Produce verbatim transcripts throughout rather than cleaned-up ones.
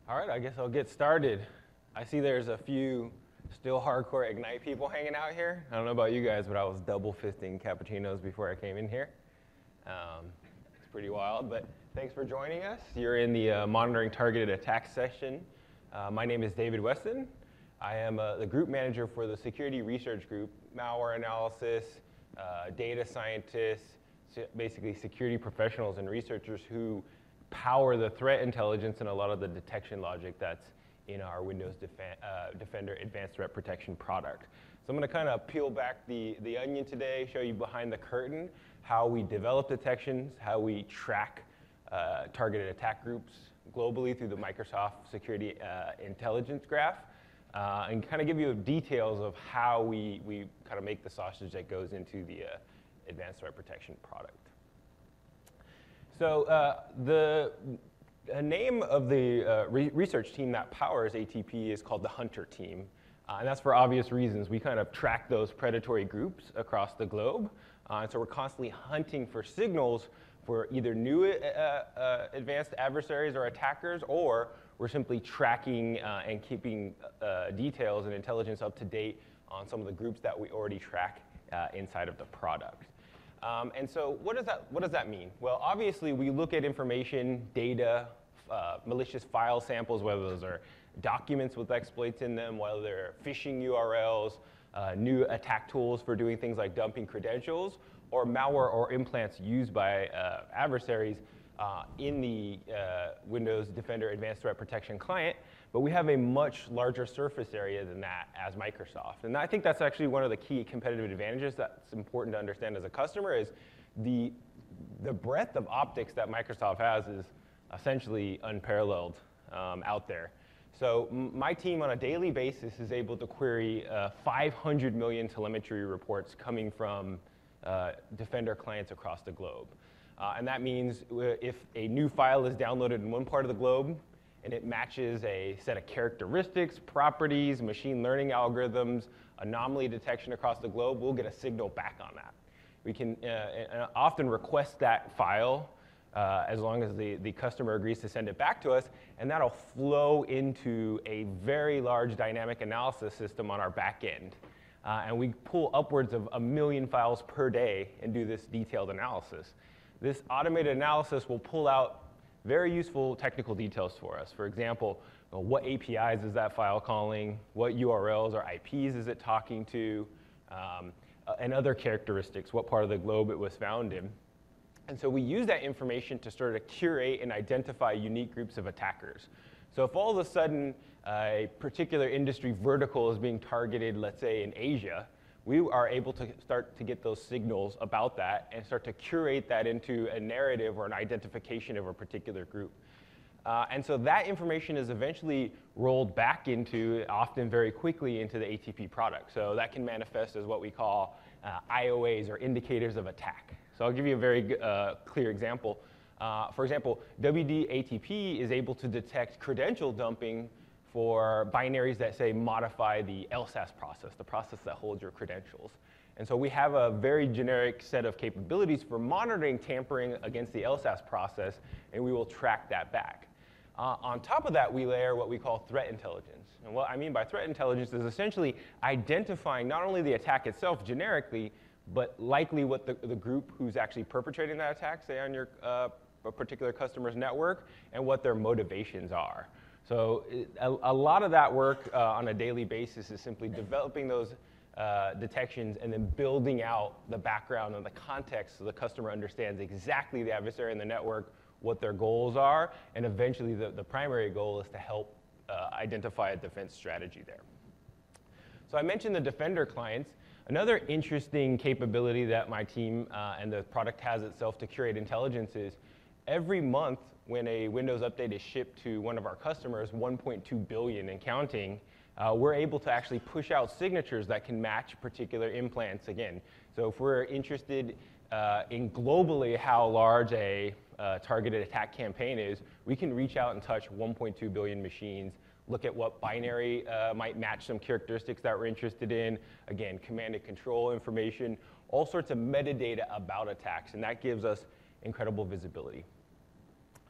All right, I guess I'll get started. I see there's a few still hardcore Ignite people hanging out here. I don't know about you guys, but I was double fisting cappuccinos before I came in here. Um, it's pretty wild, but thanks for joining us. You're in the uh, Monitoring Targeted Attacks session. Uh, my name is David Weston. I am uh, the group manager for the Security Research Group, malware analysis, uh, data scientists, basically security professionals and researchers who power the threat intelligence and a lot of the detection logic that's in our Windows Defen uh, Defender Advanced Threat Protection product. So I'm going to kind of peel back the, the onion today, show you behind the curtain how we develop detections, how we track uh, targeted attack groups globally through the Microsoft Security uh, Intelligence Graph, uh, and kind of give you details of how we, we kind of make the sausage that goes into the uh, Advanced Threat Protection product. So uh, the name of the uh, re research team that powers A T P is called the Hunter team. Uh, and that's for obvious reasons. We kind of track those predatory groups across the globe. Uh, and so we're constantly hunting for signals for either new uh, uh, advanced adversaries or attackers, or we're simply tracking uh, and keeping uh, details and intelligence up to date on some of the groups that we already track uh, inside of the product. Um, and so what does, that, what does that mean? Well, obviously, we look at information, data, uh, malicious file samples, whether those are documents with exploits in them, whether they're phishing U R Ls, uh, new attack tools for doing things like dumping credentials, or malware or implants used by uh, adversaries uh, in the uh, Windows Defender Advanced Threat Protection client. But we have a much larger surface area than that as Microsoft. And I think that's actually one of the key competitive advantages that's important to understand as a customer is the, the breadth of optics that Microsoft has is essentially unparalleled um, out there. So my team on a daily basis is able to query uh, five hundred million telemetry reports coming from uh, Defender clients across the globe. Uh, and that means if a new file is downloaded in one part of the globe, and it matches a set of characteristics, properties, machine learning algorithms, anomaly detection across the globe, we'll get a signal back on that. We can uh, often request that file uh, as long as the, the customer agrees to send it back to us, and that'll flow into a very large dynamic analysis system on our back end. Uh, and we pull upwards of a million files per day and do this detailed analysis. This automated analysis will pull out very useful technical details for us. For example, what A P Is is that file calling? What U R Ls or I Ps is it talking to? Um, and other characteristics, what part of the globe it was found in. And so we use that information to sort of curate and identify unique groups of attackers. So if all of a sudden uh, a particular industry vertical is being targeted, let's say in Asia, we are able to start to get those signals about that and start to curate that into a narrative or an identification of a particular group. Uh, and so that information is eventually rolled back into, often very quickly, into the A T P product. So that can manifest as what we call uh, I O As, or indicators of attack. So I'll give you a very uh, clear example. Uh, for example, W D A T P is able to detect credential dumping for binaries that say modify the L S A S process, the process that holds your credentials. And so we have a very generic set of capabilities for monitoring tampering against the L S A S process, and we will track that back. Uh, on top of that, we layer what we call threat intelligence. And what I mean by threat intelligence is essentially identifying not only the attack itself generically, but likely what the, the group who's actually perpetrating that attack, say on your uh, a particular customer's network, and what their motivations are. So a, a lot of that work uh, on a daily basis is simply developing those uh, detections and then building out the background and the context so the customer understands exactly the adversary in the network, what their goals are, and eventually the, the primary goal is to help uh, identify a defense strategy there. So I mentioned the Defender clients. Another interesting capability that my team uh, and the product has itself to curate intelligence is every month when a Windows update is shipped to one of our customers, one point two billion and counting, uh, we're able to actually push out signatures that can match particular implants again. So if we're interested uh, in globally how large a uh, targeted attack campaign is, we can reach out and touch one point two billion machines, look at what binary uh, might match some characteristics that we're interested in, again, command and control information, all sorts of metadata about attacks, and that gives us incredible visibility.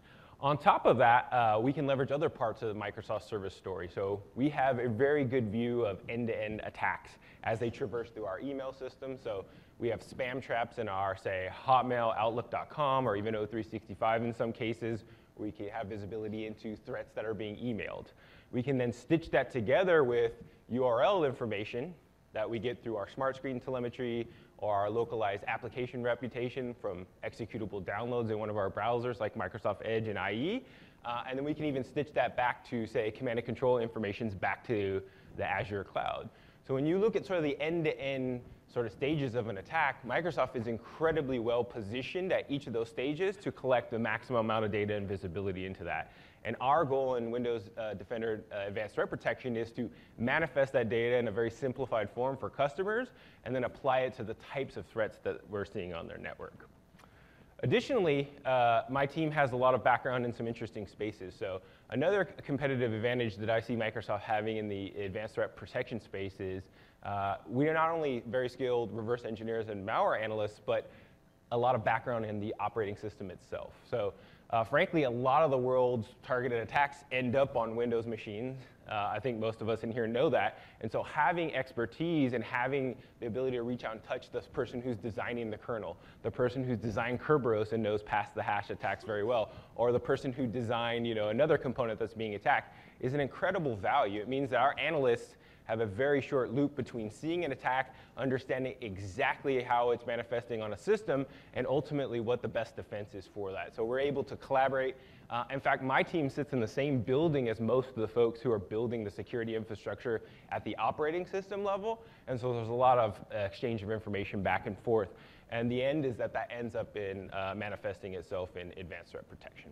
On top of that, uh, we can leverage other parts of the Microsoft service story. So we have a very good view of end-to-end attacks as they traverse through our email system. So we have spam traps in our, say, Hotmail, Outlook dot com, or even O three sixty-five in some cases. We can have visibility into threats that are being emailed. We can then stitch that together with U R L information that we get through our smart screen telemetry or our localized application reputation from executable downloads in one of our browsers like Microsoft Edge and I E. Uh, and then we can even stitch that back to, say, command and control informations back to the Azure cloud. So when you look at sort of the end-to-end sort of stages of an attack, Microsoft is incredibly well positioned at each of those stages to collect the maximum amount of data and visibility into that. And our goal in Windows uh, Defender uh, Advanced Threat Protection is to manifest that data in a very simplified form for customers and then apply it to the types of threats that we're seeing on their network. Additionally, uh, my team has a lot of background in some interesting spaces. So another competitive advantage that I see Microsoft having in the advanced threat protection space is uh, we are not only very skilled reverse engineers and malware analysts, but a lot of background in the operating system itself. So uh, frankly, a lot of the world's targeted attacks end up on Windows machines. Uh, I think most of us in here know that. And so having expertise and having the ability to reach out and touch the person who's designing the kernel, the person who's designed Kerberos and knows pass the hash attacks very well, or the person who designed, you know, another component that's being attacked is an incredible value. It means that our analysts have a very short loop between seeing an attack, understanding exactly how it's manifesting on a system, and ultimately what the best defense is for that. So we're able to collaborate. Uh, in fact, my team sits in the same building as most of the folks who are building the security infrastructure at the operating system level, and so there's a lot of uh, exchange of information back and forth. And the end is that that ends up in uh, manifesting itself in advanced threat protection.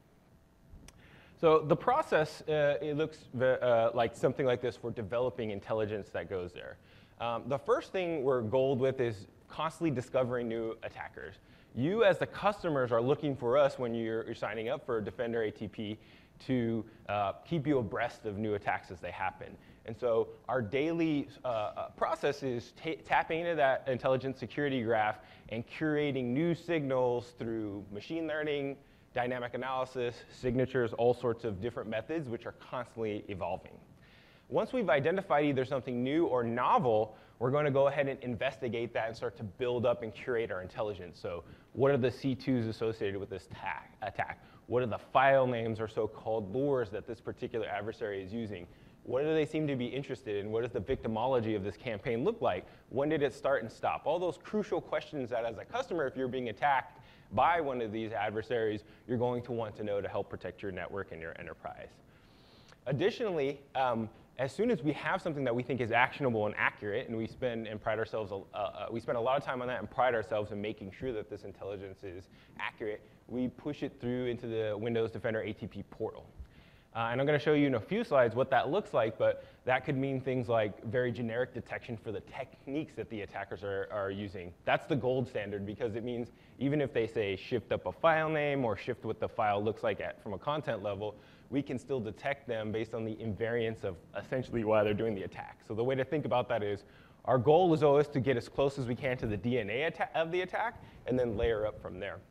So the process, uh, it looks uh, like something like this for developing intelligence that goes there. Um, the first thing we're goaled with is constantly discovering new attackers. You as the customers are looking for us when you're, you're signing up for Defender A T P to uh, keep you abreast of new attacks as they happen. And so our daily uh, process is tapping into that intelligence security graph and curating new signals through machine learning, dynamic analysis, signatures, all sorts of different methods which are constantly evolving. Once we've identified either something new or novel, we're going to go ahead and investigate that and start to build up and curate our intelligence. So what are the C twos associated with this attack? What are the file names or so-called lures that this particular adversary is using? What do they seem to be interested in? What does the victimology of this campaign look like? When did it start and stop? All those crucial questions that as a customer, if you're being attacked by one of these adversaries, you're going to want to know to help protect your network and your enterprise. Additionally, um, as soon as we have something that we think is actionable and accurate, and we spend and pride ourselves, uh, uh, we spend a lot of time on that and pride ourselves in making sure that this intelligence is accurate, we push it through into the Windows Defender A T P portal. Uh, and I'm going to show you in a few slides what that looks like, but that could mean things like very generic detection for the techniques that the attackers are, are using. That's the gold standard because it means even if they say shift up a file name or shift what the file looks like at, from a content level, we can still detect them based on the invariance of essentially why they're doing the attack. So the way to think about that is our goal is always to get as close as we can to the D N A of the attack and then layer up from there.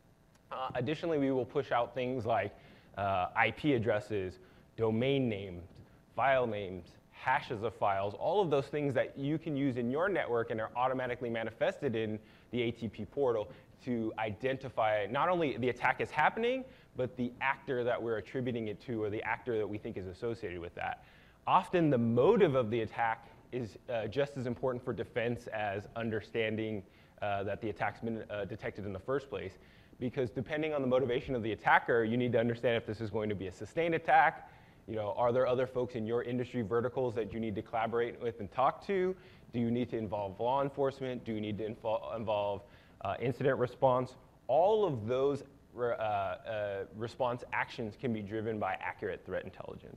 Uh, additionally, we will push out things like Uh, I P addresses, domain names, file names, hashes of files, all of those things that you can use in your network and are automatically manifested in the A T P portal to identify not only the attack is happening, but the actor that we're attributing it to or the actor that we think is associated with that. Often the motive of the attack is uh, just as important for defense as understanding uh, that the attack's been uh, detected in the first place. Because depending on the motivation of the attacker, you need to understand if this is going to be a sustained attack. You know, are there other folks in your industry verticals that you need to collaborate with and talk to? Do you need to involve law enforcement? Do you need to involve, involve uh, incident response? All of those re uh, uh, response actions can be driven by accurate threat intelligence.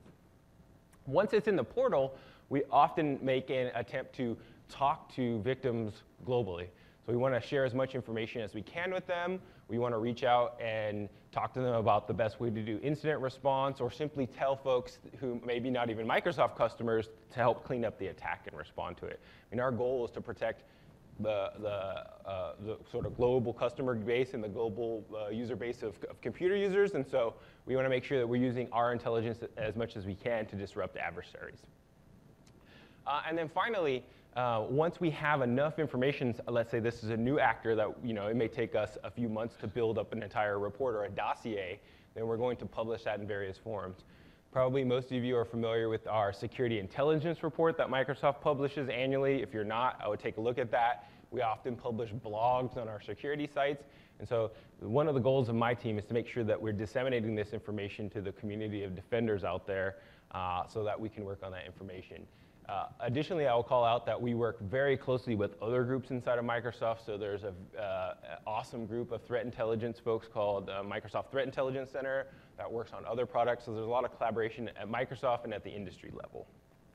Once it's in the portal, we often make an attempt to talk to victims globally. So we want to share as much information as we can with them. We want to reach out and talk to them about the best way to do incident response or simply tell folks who maybe not even Microsoft customers to help clean up the attack and respond to it. I mean, our goal is to protect the, the, uh, the sort of global customer base and the global uh, user base of, of computer users. And so we want to make sure that we're using our intelligence as much as we can to disrupt adversaries. Uh, and then finally, uh, once we have enough information, let's say this is a new actor that, you know, it may take us a few months to build up an entire report or a dossier, then we're going to publish that in various forms. Probably most of you are familiar with our security intelligence report that Microsoft publishes annually. If you're not, I would take a look at that. We often publish blogs on our security sites. And so one of the goals of my team is to make sure that we're disseminating this information to the community of defenders out there uh, so that we can work on that information. Uh, additionally, I will call out that we work very closely with other groups inside of Microsoft. So there's an uh, awesome group of threat intelligence folks called uh, Microsoft Threat Intelligence Center that works on other products. So there's a lot of collaboration at Microsoft and at the industry level.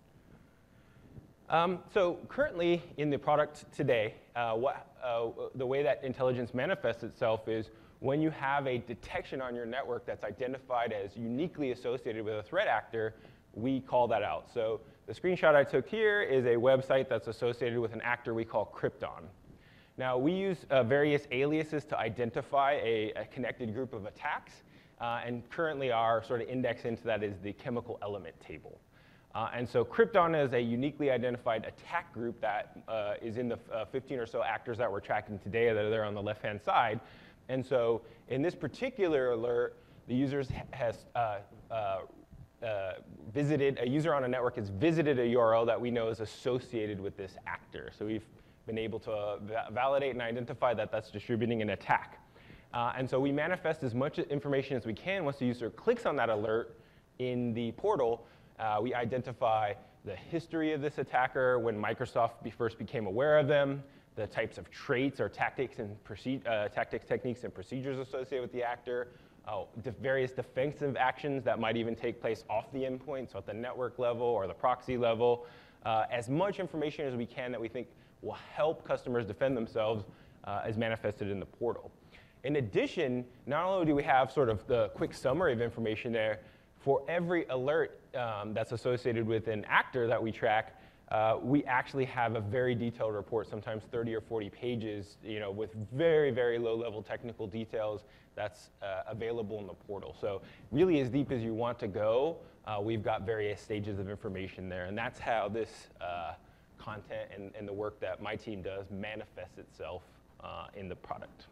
Um, so currently in the product today, uh, what, uh, the way that intelligence manifests itself is when you have a detection on your network that's identified as uniquely associated with a threat actor, we call that out. So the screenshot I took here is a website that's associated with an actor we call Krypton. Now, we use uh, various aliases to identify a, a connected group of attacks, uh, and currently our sort of index into that is the chemical element table. Uh, and so Krypton is a uniquely identified attack group that uh, is in the uh, fifteen or so actors that we're tracking today that are there on the left-hand side. And so in this particular alert, the user has uh, uh, Uh, visited, a user on a network has visited a U R L that we know is associated with this actor. So we've been able to uh, va validate and identify that that's distributing an attack. Uh, and so we manifest as much information as we can. Once the user clicks on that alert in the portal, uh, we identify the history of this attacker, when Microsoft be first became aware of them, the types of traits or tactics and uh, tactics, techniques, and procedures associated with the actor, Uh, de various defensive actions that might even take place off the endpoint, so at the network level or the proxy level. Uh, as much information as we can that we think will help customers defend themselves uh, is manifested in the portal. In addition, not only do we have sort of the quick summary of information there, for every alert um, that's associated with an actor that we track, Uh, we actually have a very detailed report, sometimes thirty or forty pages, you know, with very, very low-level technical details that's uh, available in the portal. So really as deep as you want to go, uh, we've got various stages of information there. And that's how this uh, content and, and the work that my team does manifests itself uh, in the product.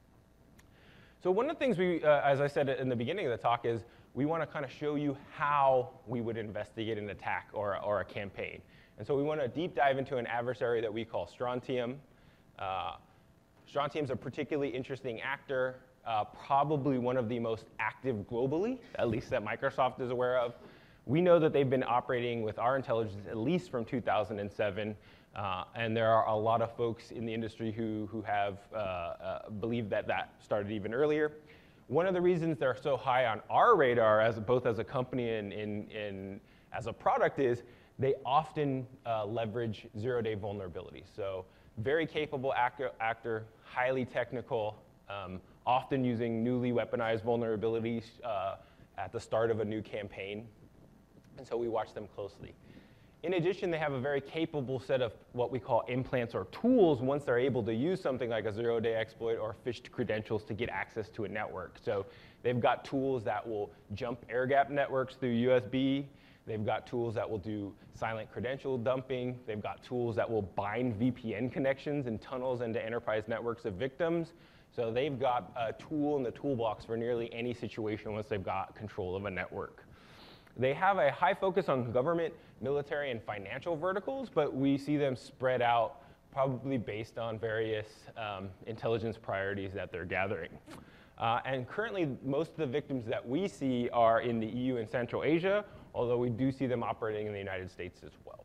So one of the things we, uh, as I said in the beginning of the talk, is we want to kind of show you how we would investigate an attack or, or a campaign. And so we want to deep dive into an adversary that we call Strontium. Uh, Strontium is a particularly interesting actor, uh, probably one of the most active globally, at least that Microsoft is aware of. We know that they've been operating with our intelligence at least from two thousand seven, uh, and there are a lot of folks in the industry who, who have uh, uh, believed that that started even earlier. One of the reasons they're so high on our radar, as both as a company and in, in, as a product, is they often uh, leverage zero-day vulnerabilities. So very capable actor, actor highly technical, um, often using newly weaponized vulnerabilities uh, at the start of a new campaign. And so we watch them closely. In addition, they have a very capable set of what we call implants or tools once they're able to use something like a zero-day exploit or phished credentials to get access to a network. So they've got tools that will jump air-gap networks through U S B. They've got tools that will do silent credential dumping. They've got tools that will bind V P N connections and tunnels into enterprise networks of victims. So they've got a tool in the toolbox for nearly any situation once they've got control of a network. They have a high focus on government, military, and financial verticals, but we see them spread out probably based on various um, intelligence priorities that they're gathering. Uh, and currently, most of the victims that we see are in the E U and Central Asia, although we do see them operating in the United States as well.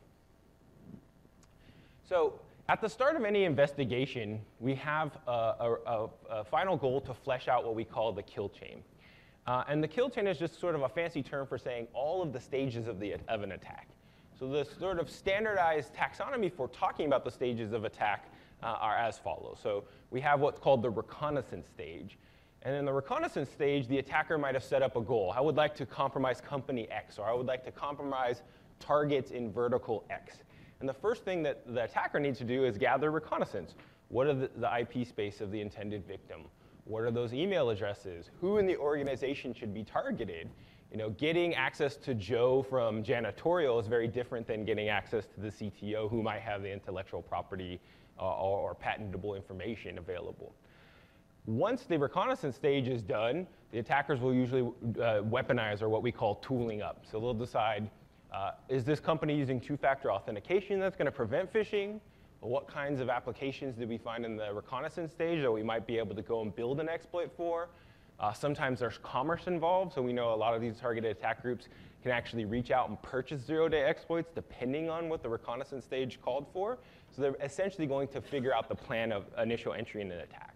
So at the start of any investigation, we have a, a, a final goal to flesh out what we call the kill chain. Uh, and the kill chain is just sort of a fancy term for saying all of the stages of, the, of an attack. So the sort of standardized taxonomy for talking about the stages of attack uh, are as follows. So we have what's called the reconnaissance stage. And in the reconnaissance stage, the attacker might have set up a goal. I would like to compromise company X, or I would like to compromise targets in vertical X. And the first thing that the attacker needs to do is gather reconnaissance. What are the, the I P space of the intended victim? What are those email addresses? Who in the organization should be targeted? You know, getting access to Joe from janitorial is very different than getting access to the C T O who might have the intellectual property uh, or, or patentable information available. Once the reconnaissance stage is done, the attackers will usually uh, weaponize, or what we call tooling up. So they'll decide, uh, is this company using two-factor authentication that's going to prevent phishing? What kinds of applications did we find in the reconnaissance stage that we might be able to go and build an exploit for? Uh, sometimes there's commerce involved, so we know a lot of these targeted attack groups can actually reach out and purchase zero-day exploits depending on what the reconnaissance stage called for. So they're essentially going to figure out the plan of initial entry in an attack.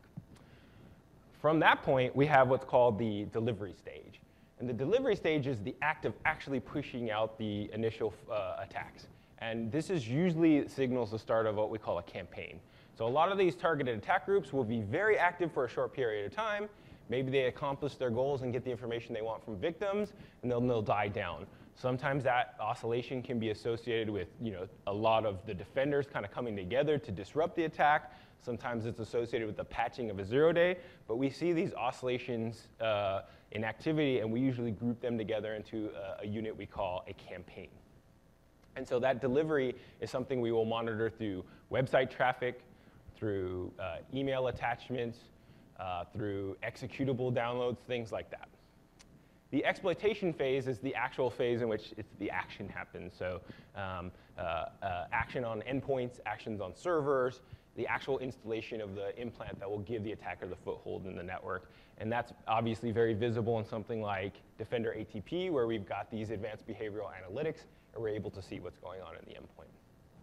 From that point, we have what's called the delivery stage. And the delivery stage is the act of actually pushing out the initial uh, attacks. And this is usually signals the start of what we call a campaign. So a lot of these targeted attack groups will be very active for a short period of time. Maybe they accomplish their goals and get the information they want from victims, and then they'll die down. Sometimes that oscillation can be associated with, you know, a lot of the defenders kind of coming together to disrupt the attack. Sometimes it's associated with the patching of a zero-day. But we see these oscillations uh, in activity, and we usually group them together into a, a unit we call a campaign. And so that delivery is something we will monitor through website traffic, through uh, email attachments, uh, through executable downloads, things like that. The exploitation phase is the actual phase in which it's the action happens. So um, uh, uh, action on endpoints, actions on servers, the actual installation of the implant that will give the attacker the foothold in the network. And that's obviously very visible in something like Defender A T P, where we've got these advanced behavioral analytics, and we're able to see what's going on in the endpoint.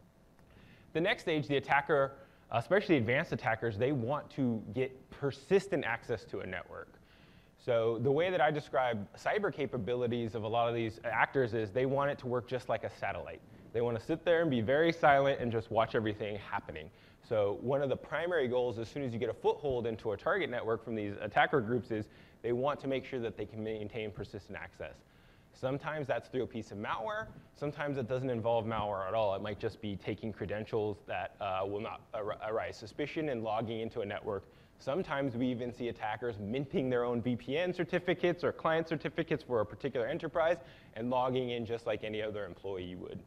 The next stage, the attacker, especially advanced attackers, they want to get persistent access to a network. So the way that I describe cyber capabilities of a lot of these actors is they want it to work just like a satellite. They want to sit there and be very silent and just watch everything happening. So one of the primary goals as soon as you get a foothold into a target network from these attacker groups is they want to make sure that they can maintain persistent access. Sometimes that's through a piece of malware. Sometimes it doesn't involve malware at all. It might just be taking credentials that uh, will not ar arise suspicion and logging into a network. Sometimes we even see attackers minting their own V P N certificates or client certificates for a particular enterprise and logging in just like any other employee would.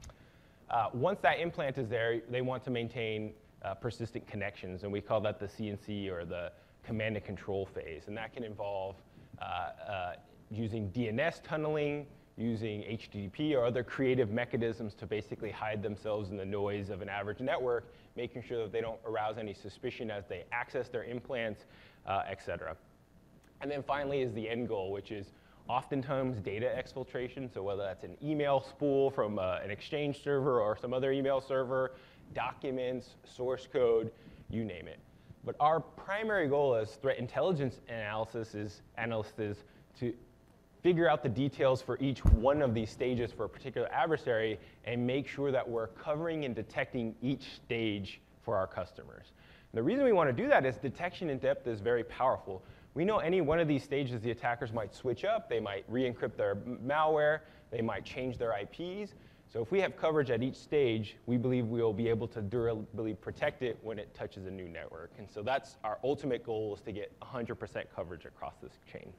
Uh, once that implant is there, they want to maintain uh, persistent connections, and we call that the C N C, or the command and control phase. And that can involve uh, uh, using D N S tunneling, using H T T P or other creative mechanisms to basically hide themselves in the noise of an average network, making sure that they don't arouse any suspicion as they access their implants, uh, et cetera. And then finally is the end goal, which is oftentimes data exfiltration. So whether that's an email spool from uh, an Exchange server or some other email server, documents, source code, you name it. But our primary goal as threat intelligence analysis is, analysts is to figure out the details for each one of these stages for a particular adversary and make sure that we're covering and detecting each stage for our customers. And the reason we want to do that is detection in depth is very powerful. We know any one of these stages the attackers might switch up, they might re-encrypt their malware, they might change their I Ps. So if we have coverage at each stage, we believe we'll be able to durably protect it when it touches a new network. And so that's our ultimate goal, is to get one hundred percent coverage across this chain.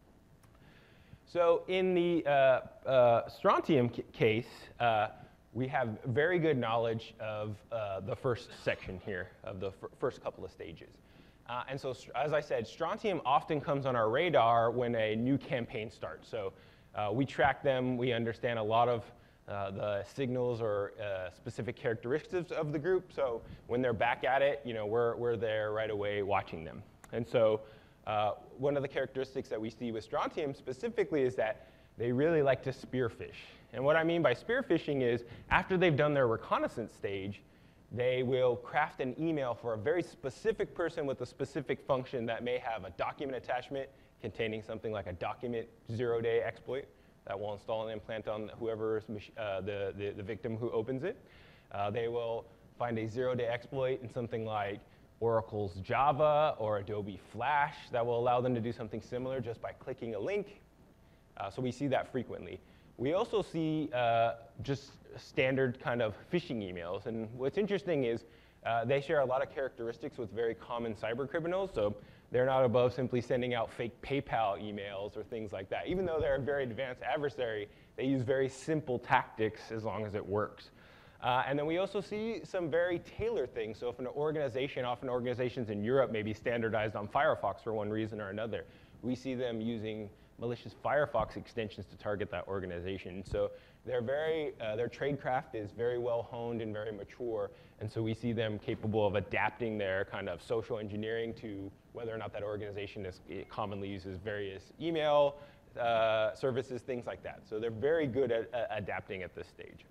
So in the uh, uh, Strontium case, uh, we have very good knowledge of uh, the first section here, of the first couple of stages. Uh, and so, as I said, Strontium often comes on our radar when a new campaign starts. So uh, we track them, we understand a lot of uh, the signals or uh, specific characteristics of the group. So when they're back at it, you know, we're, we're there right away watching them. And so Uh, one of the characteristics that we see with Strontium specifically is that they really like to spearfish. And what I mean by spearfishing is after they've done their reconnaissance stage, they will craft an email for a very specific person with a specific function that may have a document attachment containing something like a document zero-day exploit that will install an implant on whoever's uh, the, the, the victim who opens it. Uh, they will find a zero-day exploit in something like Oracle's Java or Adobe Flash that will allow them to do something similar just by clicking a link. Uh, so we see that frequently. We also see uh, just standard kind of phishing emails. And what's interesting is uh, they share a lot of characteristics with very common cyber criminals. So they're not above simply sending out fake PayPal emails or things like that. Even though they're a very advanced adversary, they use very simple tactics as long as it works. Uh, and then we also see some very tailored things. So if an organization, often organizations in Europe may be standardized on Firefox for one reason or another, we see them using malicious Firefox extensions to target that organization. So they're very, uh, their tradecraft is very well honed and very mature, and so we see them capable of adapting their kind of social engineering to whether or not that organization is, commonly uses various email uh, services, things like that. So they're very good at uh, adapting at this stage.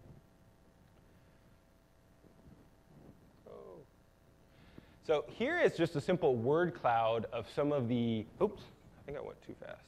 Oh. So here is just a simple word cloud of some of the, oops, I think I went too fast.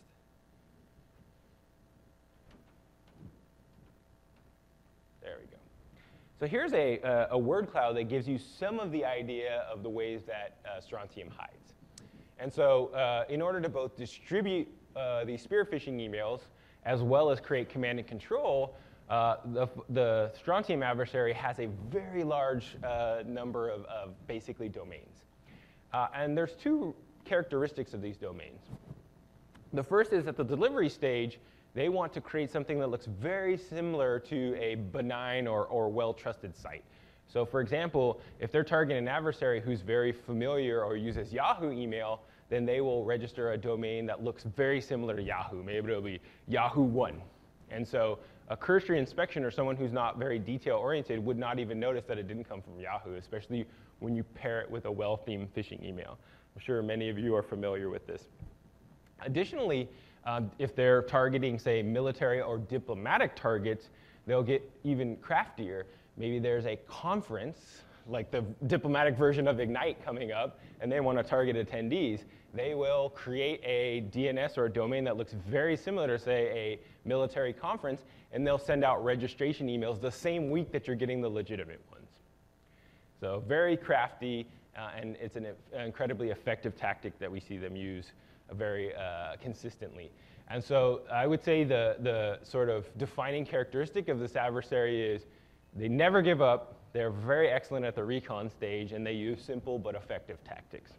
There we go. So here's a, uh, a word cloud that gives you some of the idea of the ways that uh, Strontium hides. And so uh, in order to both distribute uh, these spear phishing emails as well as create command and control, uh, the, the Strontium adversary has a very large uh, number of, of basically domains. Uh, and there's two characteristics of these domains. The first is at the delivery stage, they want to create something that looks very similar to a benign or, or well-trusted site. So for example, if they're targeting an adversary who's very familiar or uses Yahoo email, then they will register a domain that looks very similar to Yahoo. Maybe it'll be Yahoo one. And so a cursory inspection or someone who's not very detail-oriented would not even notice that it didn't come from Yahoo, especially when you pair it with a well-themed phishing email. I'm sure many of you are familiar with this. Additionally, Um, if they're targeting, say, military or diplomatic targets, they'll get even craftier. Maybe there's a conference, like the diplomatic version of Ignite coming up, and they want to target attendees. They will create a D N S or a domain that looks very similar to, say, a military conference, and they'll send out registration emails the same week that you're getting the legitimate ones. So very crafty, uh, and it's an, an incredibly effective tactic that we see them use very uh, consistently. And so I would say the, the sort of defining characteristic of this adversary is they never give up, they're very excellent at the recon stage, and they use simple but effective tactics.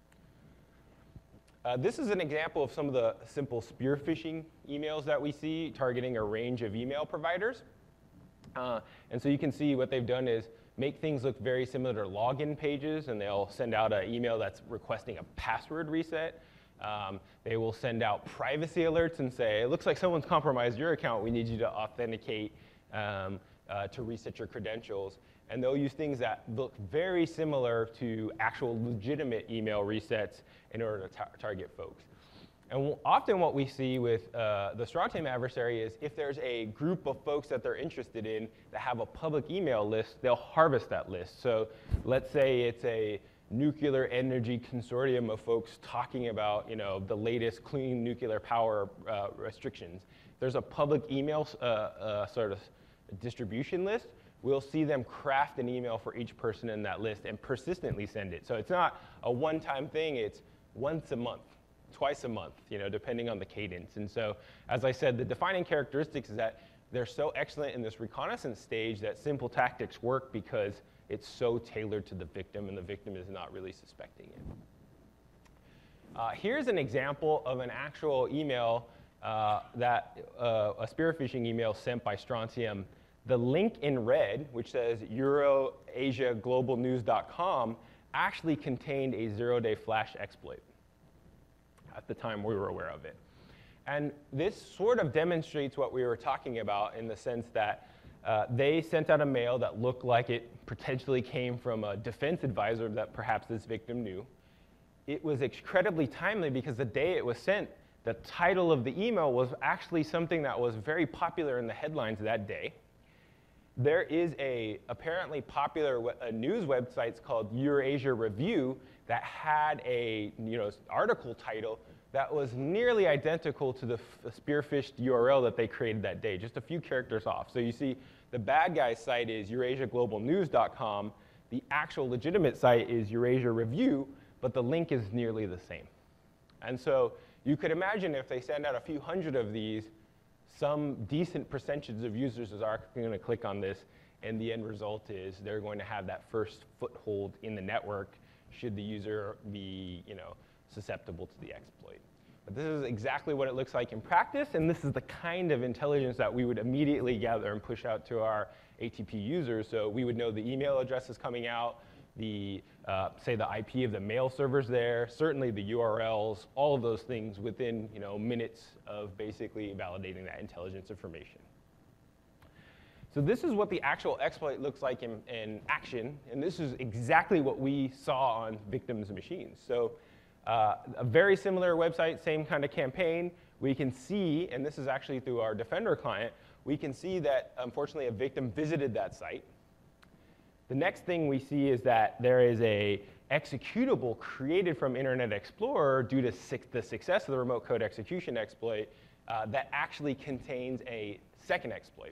Uh, this is an example of some of the simple spear phishing emails that we see targeting a range of email providers. Uh, and so you can see what they've done is make things look very similar to login pages, and they'll send out an email that's requesting a password reset. Um, they will send out privacy alerts and say, it looks like someone's compromised your account. We need you to authenticate um, uh, to reset your credentials. And they'll use things that look very similar to actual legitimate email resets in order to tar target folks. And often what we see with uh, the Strontium adversary is if there's a group of folks that they're interested in that have a public email list, they'll harvest that list. So let's say it's a nuclear energy consortium of folks talking about, you know, the latest clean nuclear power uh, restrictions. There's a public email uh, uh, sort of distribution list. We'll see them craft an email for each person in that list and persistently send it. So it's not a one-time thing. It's once a month, twice a month, you know, depending on the cadence. And so, as I said, the defining characteristics is that they're so excellent in this reconnaissance stage that simple tactics work because it's so tailored to the victim, and the victim is not really suspecting it. Uh, here's an example of an actual email uh, that uh, a spear phishing email sent by Strontium. The link in red, which says euro asia global news dot com, actually contained a zero-day flash exploit at the time we were aware of it. And this sort of demonstrates what we were talking about in the sense that Uh, they sent out a mail that looked like it potentially came from a defense advisor that perhaps this victim knew. It was incredibly timely because the day it was sent, the title of the email was actually something that was very popular in the headlines that day. There is a apparently popular a news website called Eurasia Review that had a you know article title that was nearly identical to the spearphished U R L that they created that day, just a few characters off. So you see the bad guy's site is eurasia global news dot com. The actual legitimate site is Eurasia Review, but the link is nearly the same. And so you could imagine if they send out a few hundred of these, some decent percentage of users are going to click on this, and the end result is they're going to have that first foothold in the network should the user be, you know, susceptible to the exploit. But this is exactly what it looks like in practice, and this is the kind of intelligence that we would immediately gather and push out to our A T P users. So we would know the email addresses coming out, the, uh, say, the I P of the mail servers there, certainly the U R Ls, all of those things within, you know, minutes of basically validating that intelligence information. So this is what the actual exploit looks like in, in action, and this is exactly what we saw on victims' machines. So uh, a very similar website, same kind of campaign. We can see, and this is actually through our Defender client, we can see that, unfortunately, a victim visited that site. The next thing we see is that there is a executable created from Internet Explorer due to the success of the remote code execution exploit uh, that actually contains a second exploit.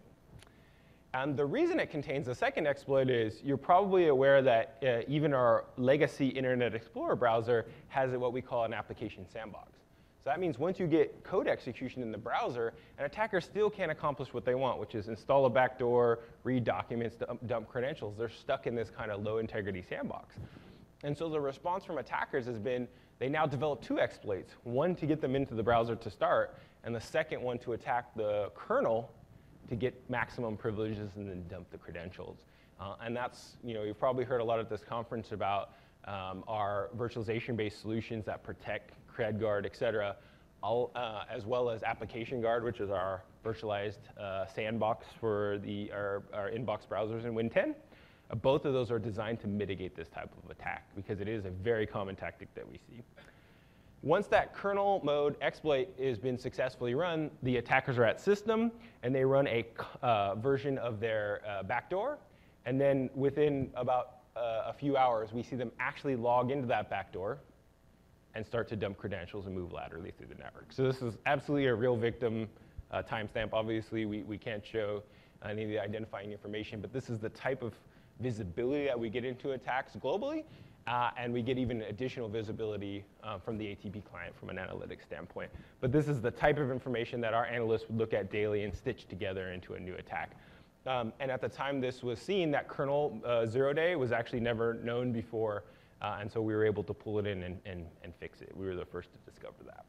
And the reason it contains a second exploit is you're probably aware that uh, even our legacy Internet Explorer browser has what we call an application sandbox. So that means once you get code execution in the browser, an attacker still can't accomplish what they want, which is install a backdoor, read documents, dump, dump credentials. They're stuck in this kind of low integrity sandbox. And so the response from attackers has been they now develop two exploits, one to get them into the browser to start, and the second one to attack the kernel to get maximum privileges and then dump the credentials. Uh, and that's, you know, you've probably heard a lot at this conference about um, our virtualization-based solutions that protect CredGuard, et cetera, all, uh, as well as Application Guard, which is our virtualized uh, sandbox for the, our, our inbox browsers in Win ten. Uh, both of those are designed to mitigate this type of attack because it is a very common tactic that we see. Once that kernel mode exploit has been successfully run, the attackers are at system, and they run a uh, version of their uh, backdoor. And then within about uh, a few hours, we see them actually log into that backdoor and start to dump credentials and move laterally through the network. So this is absolutely a real victim uh, timestamp. Obviously, we, we can't show any of the identifying information, but this is the type of visibility that we get into attacks globally. Uh, and we get even additional visibility uh, from the A T P client from an analytics standpoint. But this is the type of information that our analysts would look at daily and stitch together into a new attack. Um, and at the time this was seen, that kernel uh, zero day was actually never known before, uh, and so we were able to pull it in and, and, and fix it. We were the first to discover that.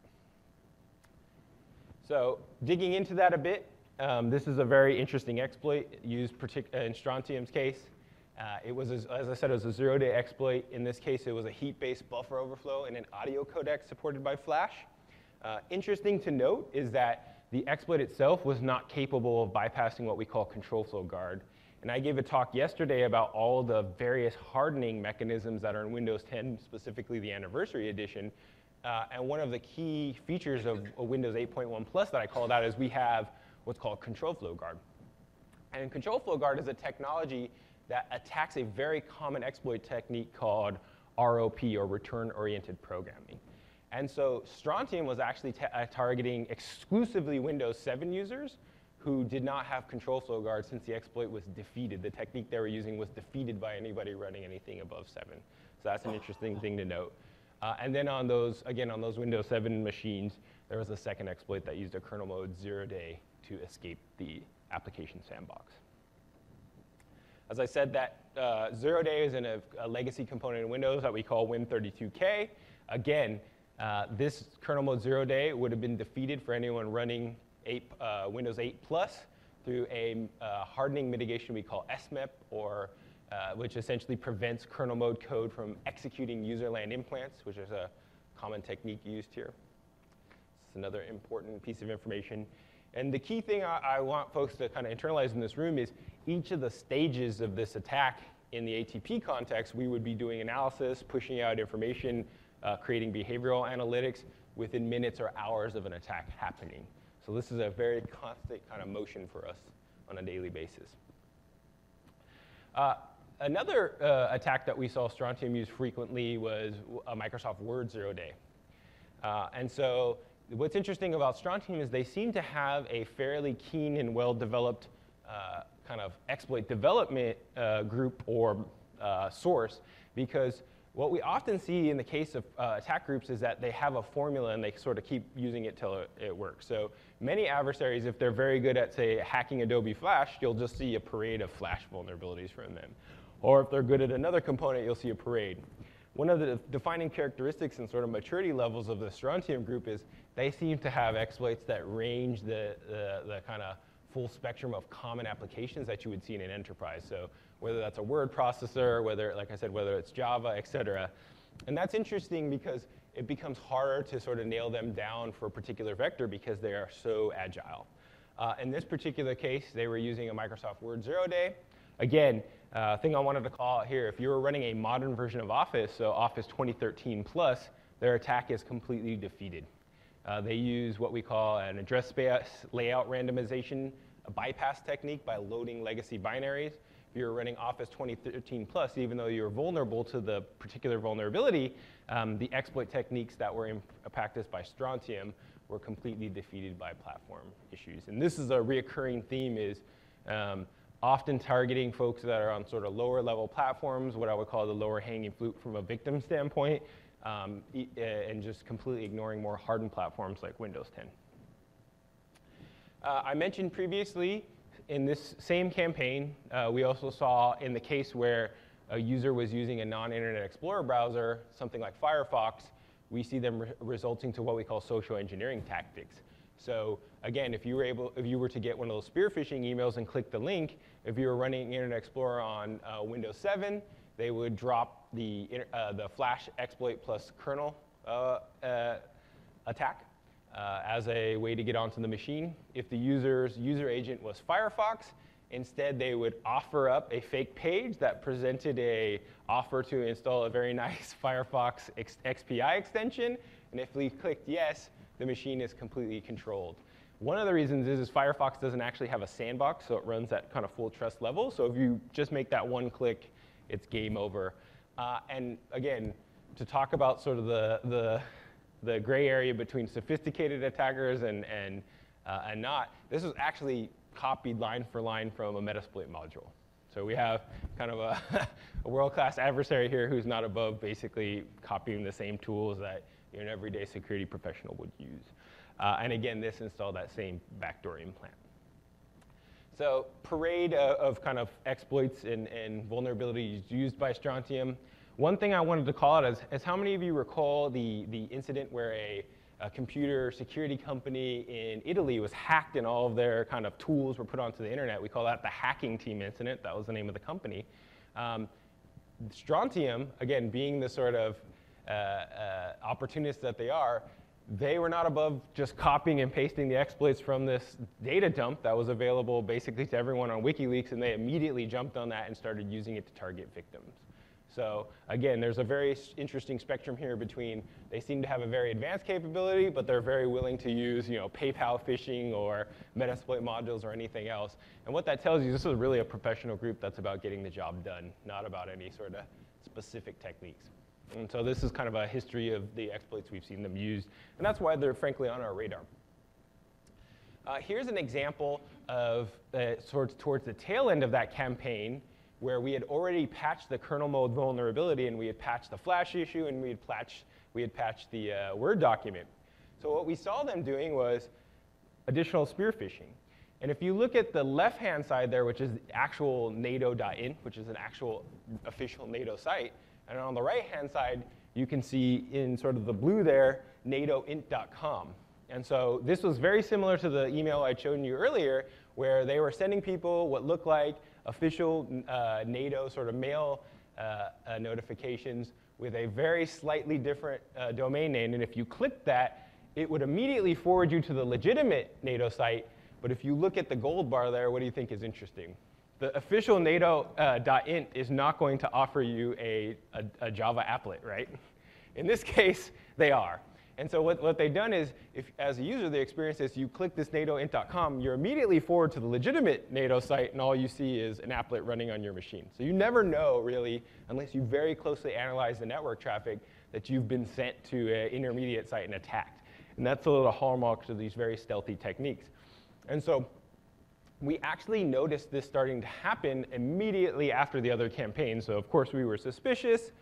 So digging into that a bit, um, this is a very interesting exploit used partic- in Strontium's case. Uh, it was, as, as I said, it was a zero-day exploit. In this case, it was a heap-based buffer overflow and an audio codec supported by Flash. Uh, interesting to note is that the exploit itself was not capable of bypassing what we call control flow guard. And I gave a talk yesterday about all the various hardening mechanisms that are in Windows ten, specifically the Anniversary Edition. Uh, and one of the key features of Windows eight point one Plus that I called out is we have what's called control flow guard. And control flow guard is a technology that attacks a very common exploit technique called R O P, or return-oriented programming. And so Strontium was actually uh, targeting exclusively Windows seven users who did not have control flow guard since the exploit was defeated. The technique they were using was defeated by anybody running anything above seven. So that's an interesting thing to note. Uh, and then on those, again, on those Windows seven machines, there was a second exploit that used a kernel mode zero day to escape the application sandbox. As I said, that uh, zero day is in a, a legacy component in Windows that we call Win thirty-two K. Again, uh, this kernel mode zero day would have been defeated for anyone running eight, uh, Windows eight Plus through a uh, hardening mitigation we call S M E P, or uh, which essentially prevents kernel mode code from executing userland implants, which is a common technique used here. It's another important piece of information. And the key thing I, I want folks to kind of internalize in this room is each of the stages of this attack in the A T P context, we would be doing analysis, pushing out information, uh, creating behavioral analytics within minutes or hours of an attack happening. So this is a very constant kind of motion for us on a daily basis. Uh, another uh, attack that we saw Strontium use frequently was a Microsoft Word zero day. Uh, and so what's interesting about Strontium is they seem to have a fairly keen and well-developed uh, kind of exploit development uh, group or uh, source, because What we often see in the case of uh, attack groups is that they have a formula and they sort of keep using it till it, it works. So many adversaries, if they're very good at, say, hacking Adobe Flash, you'll just see a parade of Flash vulnerabilities from them. Or if they're good at another component, you'll see a parade. One of the defining characteristics and sort of maturity levels of the Strontium group is they seem to have exploits that range the, the, the kind of full spectrum of common applications that you would see in an enterprise. So whether that's a word processor, whether, like I said, whether it's Java, et cetera. And that's interesting because it becomes harder to sort of nail them down for a particular vector because they are so agile. Uh, in this particular case, they were using a Microsoft Word zero day. Again, uh, thing I wanted to call out here, if you were running a modern version of Office, so Office twenty thirteen plus, their attack is completely defeated. Uh, they use what we call an address space layout randomization, a bypass technique by loading legacy binaries. If you're running Office twenty thirteen plus, even though you're vulnerable to the particular vulnerability, um, the exploit techniques that were in practiced by Strontium were completely defeated by platform issues. And this is a reoccurring theme is um, often targeting folks that are on sort of lower level platforms, what I would call the lower hanging fruit from a victim standpoint, um, e and just completely ignoring more hardened platforms like Windows ten. Uh, I mentioned previously, in this same campaign, uh, we also saw in the case where a user was using a non-Internet Explorer browser, something like Firefox, we see them re resulting to what we call social engineering tactics. So again, if you were able, if you were to get one of those spear phishing emails and click the link, if you were running Internet Explorer on uh, Windows seven, they would drop the, uh, the Flash exploit plus kernel uh, uh, attack uh, as a way to get onto the machine. If the user's user agent was Firefox, instead they would offer up a fake page that presented a offer to install a very nice Firefox X P I extension. And if we clicked yes, the machine is completely controlled. One of the reasons is, is Firefox doesn't actually have a sandbox, so it runs at kind of full trust level. So if you just make that one click, it's game over. Uh, and again, to talk about sort of the, the, the gray area between sophisticated attackers and, and, uh, and not, this is actually copied line for line from a Metasploit module. So we have kind of a, a world-class adversary here who's not above basically copying the same tools that an everyday security professional would use. Uh, and again, this installed that same backdoor implant. So parade uh, of kind of exploits and, and vulnerabilities used by Strontium. One thing I wanted to call out is, is how many of you recall the, the incident where a, a computer security company in Italy was hacked and all of their kind of tools were put onto the internet? We call that the hacking team incident. That was the name of the company. Um, Strontium, again, being the sort of uh, uh, opportunists that they are, they were not above just copying and pasting the exploits from this data dump that was available basically to everyone on WikiLeaks, and they immediately jumped on that and started using it to target victims. So again, there's a very interesting spectrum here between they seem to have a very advanced capability, but they're very willing to use, you know, PayPal phishing or Metasploit modules or anything else. And what that tells you, this is really a professional group that's about getting the job done, not about any sort of specific techniques. And so this is kind of a history of the exploits we've seen them use, and that's why they're frankly on our radar. Uh, here's an example of uh, towards, towards the tail end of that campaign where we had already patched the kernel mode vulnerability, and we had patched the Flash issue, and we had patched, we had patched the uh, Word document. So what we saw them doing was additional spear phishing. And if you look at the left-hand side there, which is the actual NATO dot int, which is an actual official NATO site, and on the right-hand side, you can see in sort of the blue there, NATO int dot com. And so this was very similar to the email I'd shown you earlier, where they were sending people what looked like official uh, NATO sort of mail uh, uh, notifications with a very slightly different uh, domain name. And if you clicked that, it would immediately forward you to the legitimate NATO site. But if you look at the gold bar there, what do you think is interesting? The official NATO uh, .int is not going to offer you a, a, a Java applet, right? In this case, they are. And so what, what they've done is, if as a user, the experience is you click this NATO int dot com, you're immediately forward to the legitimate NATO site, and all you see is an applet running on your machine. So you never know, really, unless you very closely analyze the network traffic, that you've been sent to an intermediate site and attacked. And that's a little hallmark to these very stealthy techniques. And so we actually noticed this starting to happen immediately after the other campaign. So of course we were suspicious.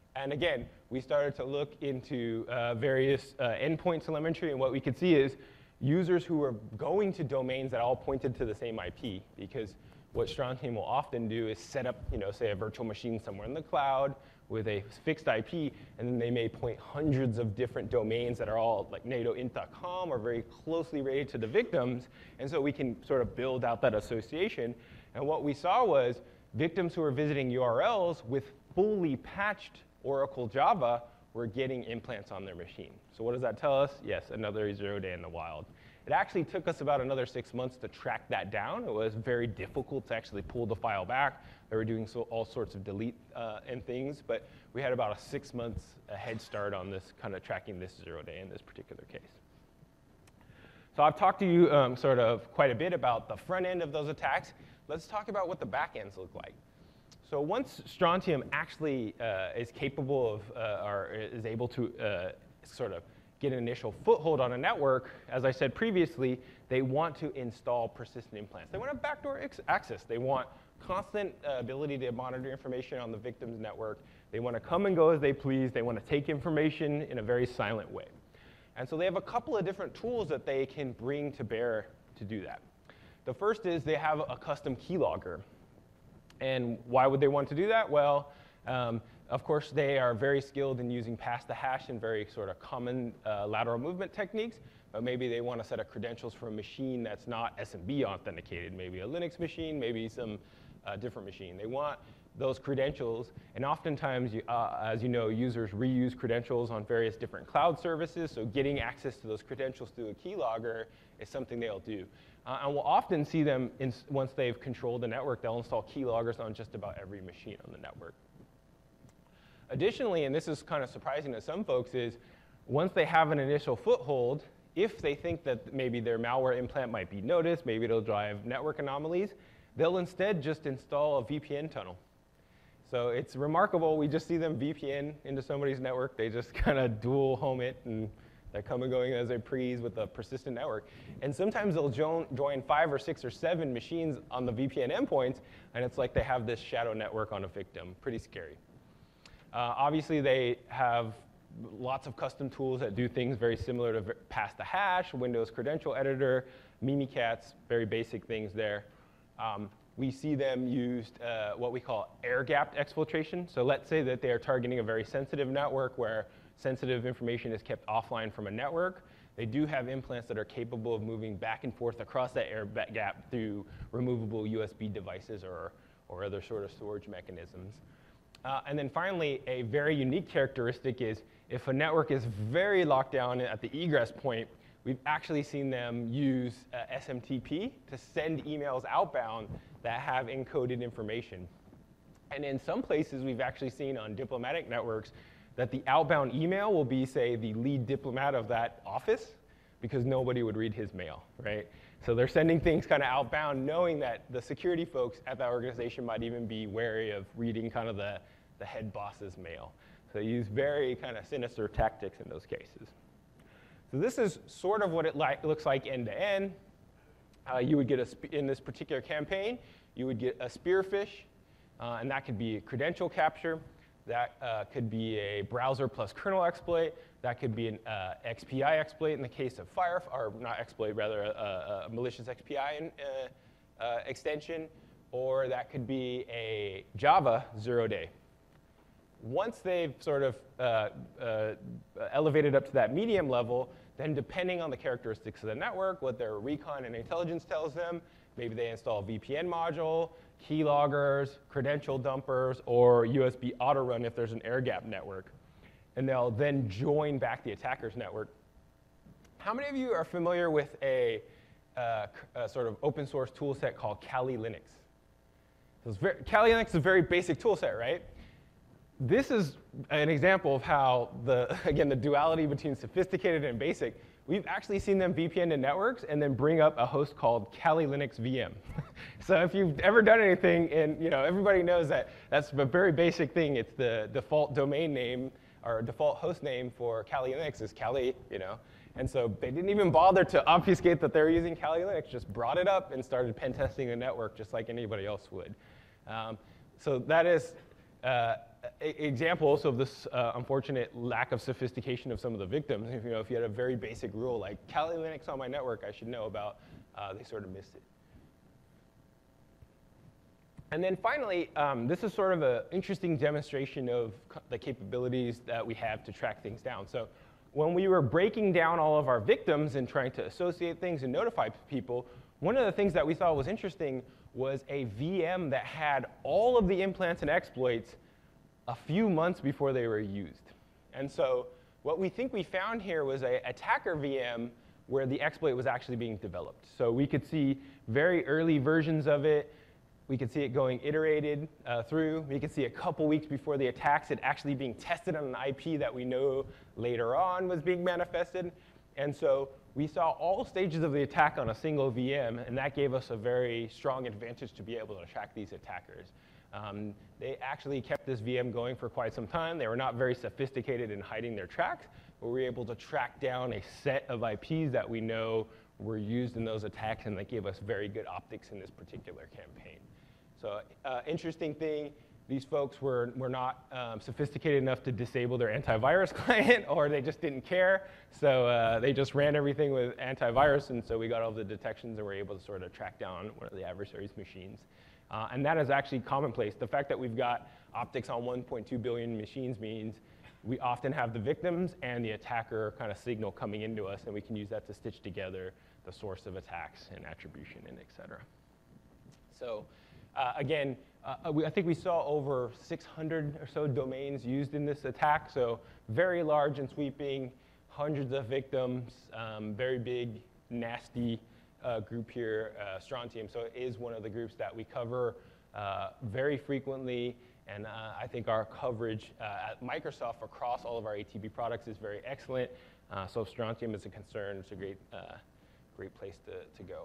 And again, we started to look into uh, various uh, endpoint telemetry, and what we could see is users who were going to domains that all pointed to the same I P, because what Strontium will often do is set up, you know, say a virtual machine somewhere in the cloud with a fixed I P, and then they may point hundreds of different domains that are all like NATO int dot com or very closely related to the victims, and so we can sort of build out that association. And what we saw was victims who were visiting U R Ls with fully patched Oracle Java were getting implants on their machine. So what does that tell us? Yes, another zero day in the wild. It actually took us about another six months to track that down. It was very difficult to actually pull the file back. They were doing so, all sorts of delete uh, and things, but we had about a six months a head start on this kind of tracking this zero day in this particular case. So I've talked to you um, sort of quite a bit about the front end of those attacks. Let's talk about what the back ends look like. So once Strontium actually uh, is capable of, uh, or is able to uh, sort of get an initial foothold on a network, as I said previously, they want to install persistent implants. They want a backdoor access. They want constant uh, ability to monitor information on the victim's network. They want to come and go as they please. They want to take information in a very silent way. And so they have a couple of different tools that they can bring to bear to do that. The first is they have a custom keylogger. And why would they want to do that? Well, um, of course, they are very skilled in using pass the hash and very sort of common uh, lateral movement techniques. But maybe they want a set of credentials for a machine that's not S M B authenticated, maybe a Linux machine, maybe some uh, different machine. They want those credentials. And oftentimes, you, uh, as you know, users reuse credentials on various different cloud services. So getting access to those credentials through a keylogger is something they'll do. Uh, and we'll often see them, in, once they've controlled the network, they'll install keyloggers on just about every machine on the network. Additionally, and this is kind of surprising to some folks, is once they have an initial foothold, if they think that maybe their malware implant might be noticed, maybe it'll drive network anomalies, they'll instead just install a V P N tunnel. So it's remarkable. We just see them V P N into somebody's network. They just kind of dual home it, and they're coming and going as they please with a persistent network. And sometimes they'll jo join five or six or seven machines on the V P N endpoints, and it's like they have this shadow network on a victim. Pretty scary. Uh, obviously, they have lots of custom tools that do things very similar to pass the hash, Windows credential editor, Mimikatz, very basic things there. Um, we see them used uh, what we call air-gapped exfiltration. So let's say that they are targeting a very sensitive network where sensitive information is kept offline from a network. They do have implants that are capable of moving back and forth across that air gap through removable U S B devices or, or other sort of storage mechanisms. Uh, and then finally, a very unique characteristic is if a network is very locked down at the egress point, we've actually seen them use uh, S M T P to send emails outbound that have encoded information. And in some places, we've actually seen on diplomatic networks that the outbound email will be, say, the lead diplomat of that office, because nobody would read his mail, right? So they're sending things kind of outbound, knowing that the security folks at that organization might even be wary of reading kind of the, the head boss's mail. So they use very kind of sinister tactics in those cases. So this is sort of what it li looks like end to end. Uh, you would get a, in this particular campaign, you would get a spearfish, uh, and that could be a credential capture. That uh, could be a browser plus kernel exploit. That could be an uh, X P I exploit in the case of Fire, or not exploit, rather a, a malicious X P I in, uh, uh, extension, or that could be a Java zero day. Once they've sort of uh, uh, elevated up to that medium level, then depending on the characteristics of the network, what their recon and intelligence tells them, maybe they install a V P N module, keyloggers, credential dumpers, or U S B auto run if there's an air-gapped network. And they'll then join back the attacker's network. How many of you are familiar with a, uh, a sort of open source tool set called Kali Linux? So it's very, Kali Linux is a very basic tool set, right? This is an example of how, the, again, the duality between sophisticated and basic. We've actually seen them V P N to networks and then bring up a host called Kali Linux V M. So if you've ever done anything, and you know, everybody knows that that's a very basic thing. It's the default domain name or default host name for Kali Linux is Kali, you know. And so they didn't even bother to obfuscate that they're using Kali Linux, just brought it up and started pen testing the network just like anybody else would. Um, so that is uh, examples of this uh, unfortunate lack of sophistication of some of the victims. If, you know, if you had a very basic rule like Kali Linux on my network, I should know about, uh, they sort of missed it. And then finally, um, this is sort of an interesting demonstration of the capabilities that we have to track things down. So when we were breaking down all of our victims and trying to associate things and notify people, one of the things that we thought was interesting was a V M that had all of the implants and exploits a few months before they were used. And so what we think we found here was an attacker V M where the exploit was actually being developed. So we could see very early versions of it. We could see it going iterated uh, through. We could see a couple weeks before the attacks it actually being tested on an I P that we know later on was being manifested. And so we saw all stages of the attack on a single V M, and that gave us a very strong advantage to be able to track these attackers. Um, they actually kept this V M going for quite some time. They were not very sophisticated in hiding their tracks, but we were able to track down a set of I Ps that we know were used in those attacks, and that gave us very good optics in this particular campaign. So uh, interesting thing, these folks were, were not um, sophisticated enough to disable their antivirus client, or they just didn't care. So uh, they just ran everything with antivirus, and so we got all the detections and were able to sort of track down one of the adversary's machines. Uh, and that is actually commonplace. The fact that we've got optics on one point two billion machines means we often have the victims and the attacker kind of signal coming into us, and we can use that to stitch together the source of attacks and attribution and et cetera. So uh, again, uh, we, I think we saw over six hundred or so domains used in this attack, so very large and sweeping, hundreds of victims, um, very big, nasty uh, group here, uh, Strontium. So it is one of the groups that we cover uh, very frequently, and uh, I think our coverage uh, at Microsoft across all of our A T P products is very excellent. Uh, so if Strontium is a concern, it's a great, uh, great place to, to go.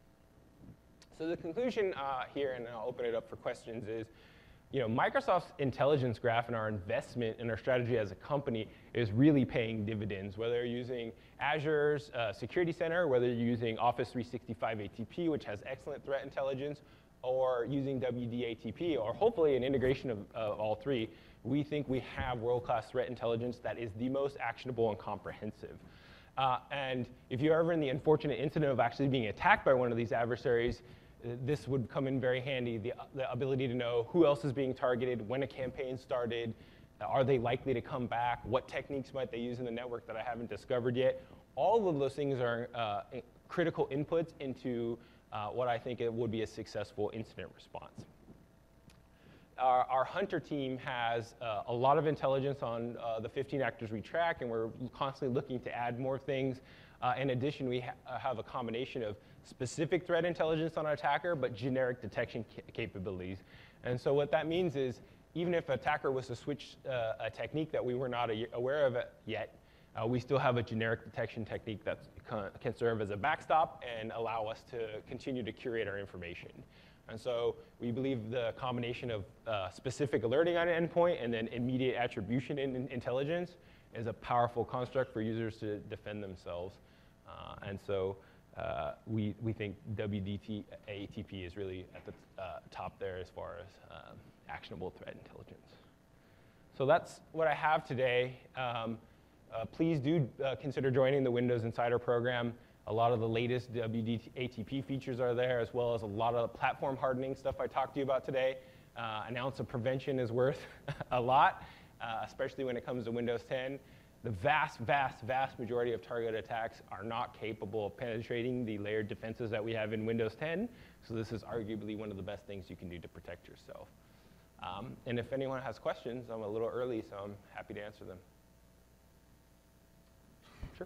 So the conclusion uh, here, and I'll open it up for questions, is you know, Microsoft's intelligence graph and our investment in our strategy as a company is really paying dividends, whether you're using Azure's uh, Security Center, whether you're using Office three sixty-five A T P, which has excellent threat intelligence, or using W D A T P, or hopefully an integration of uh, all three. We think we have world-class threat intelligence that is the most actionable and comprehensive. Uh, and if you're ever in the unfortunate incident of actually being attacked by one of these adversaries, this would come in very handy, the, the ability to know who else is being targeted, when a campaign started, are they likely to come back, what techniques might they use in the network that I haven't discovered yet. All of those things are uh, critical inputs into uh, what I think it would be a successful incident response. Our, our Hunter team has uh, a lot of intelligence on uh, the fifteen actors we track, and we're constantly looking to add more things. Uh, in addition, we ha have a combination of specific threat intelligence on an attacker, but generic detection ca capabilities. And so what that means is, even if an attacker was to switch uh, a technique that we were not a aware of yet, uh, we still have a generic detection technique that can serve as a backstop and allow us to continue to curate our information. And so we believe the combination of uh, specific alerting on an endpoint and then immediate attribution in, in intelligence is a powerful construct for users to defend themselves. Uh, and so uh, we, we think W D A T P is really at the uh, top there as far as um, actionable threat intelligence. So that's what I have today. Um, uh, please do uh, consider joining the Windows Insider program. A lot of the latest W D A T P features are there, as well as a lot of platform hardening stuff I talked to you about today. Uh, an ounce of prevention is worth a lot, uh, especially when it comes to Windows ten. The vast, vast, vast majority of target attacks are not capable of penetrating the layered defenses that we have in Windows ten. So this is arguably one of the best things you can do to protect yourself. Um, and if anyone has questions, I'm a little early, so I'm happy to answer them. Sure.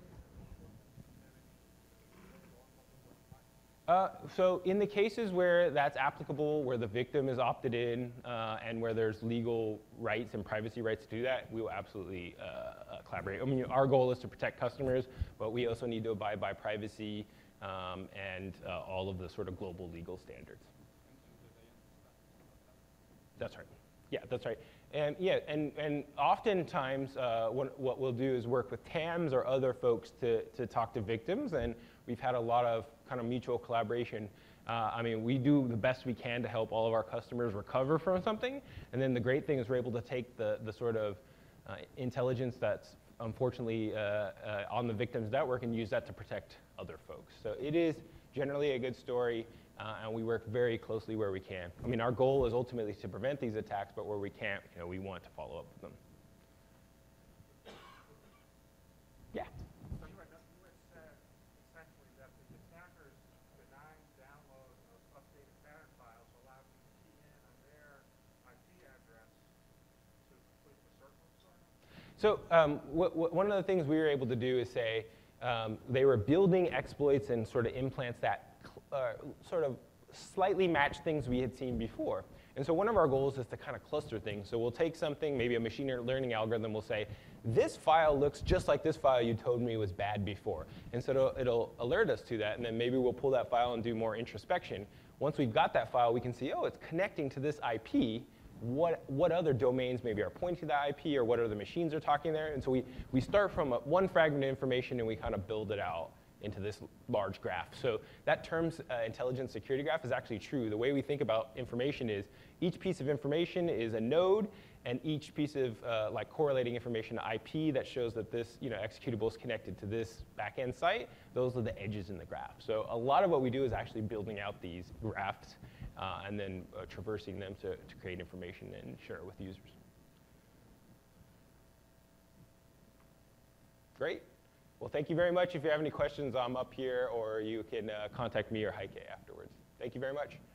Uh, so in the cases where that's applicable, where the victim is opted in, uh, and where there's legal rights and privacy rights to do that, we will absolutely uh, uh, collaborate. I mean, our goal is to protect customers, but we also need to abide by privacy um, and uh, all of the sort of global legal standards. That's right. Yeah, that's right. And yeah, and, and oftentimes uh, what, what we'll do is work with T A Ms or other folks to, to talk to victims, and we've had a lot of kind of mutual collaboration. Uh, I mean, we do the best we can to help all of our customers recover from something. And then the great thing is we're able to take the, the sort of uh, intelligence that's unfortunately uh, uh, on the victim's network and use that to protect other folks. So it is generally a good story, uh, and we work very closely where we can. I mean, our goal is ultimately to prevent these attacks, but where we can't, you know, we want to follow up with them. Yeah. So you had, you had said essentially that the attackers denying download of updated pattern files allowed you to key in on their I P address to complete the circle, sort of? So um, what, what, one of the things we were able to do is say um, they were building exploits and sort of implants that uh, sort of slightly match things we had seen before. And so one of our goals is to kind of cluster things. So we'll take something, maybe a machine learning algorithm will say, this file looks just like this file you told me was bad before. And so it'll, it'll alert us to that, and then maybe we'll pull that file and do more introspection. Once we've got that file, we can see, oh, it's connecting to this I P. What, what other domains maybe are pointing to that I P, or what other machines are talking there? And so we, we start from a, one fragment of information, and we kind of build it out into this large graph. So that term's uh, intelligence security graph is actually true. The way we think about information is each piece of information is a node, and each piece of uh, like correlating information to I P that shows that this you know, executable is connected to this backend site, those are the edges in the graph. So a lot of what we do is actually building out these graphs uh, and then uh, traversing them to, to create information and share it with users. Great. Well, thank you very much. If you have any questions, I'm up here, or you can uh, contact me or Heike afterwards. Thank you very much.